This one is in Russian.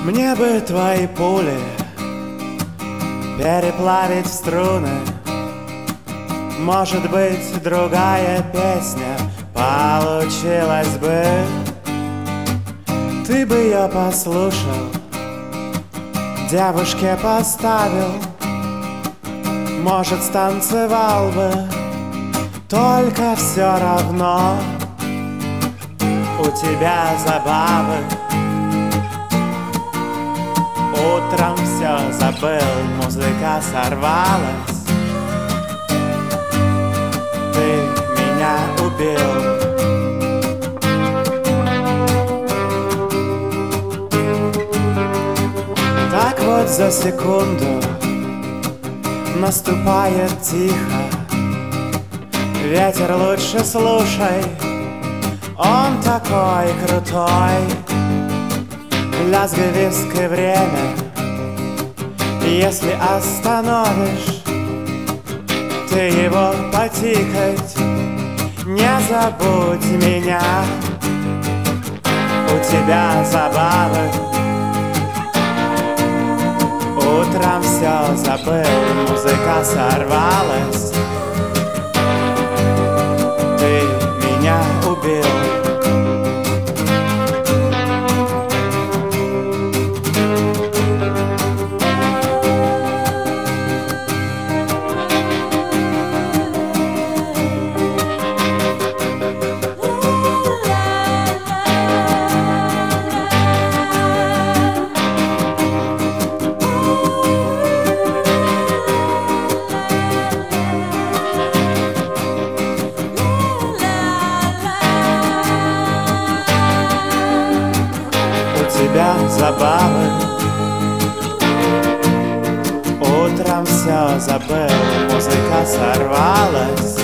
Мне бы твои пули переплавить в струны. Может быть, другая песня получилась бы. Ты бы ее послушал, девушке поставил. Может, станцевал бы, только все равно у тебя забавы. Утром все забыл, музыка сорвалась. Ты меня убил. Так вот за секунду наступает тихо. Ветер лучше слушай, он такой крутой. Лязгай виски время, если остановишь ты его потикать. Не забудь меня, у тебя забавы. Утром все забыл, музыка сорвалась. Ты меня убил. Тебя забавы. Утром все забыл, музыка сорвалась.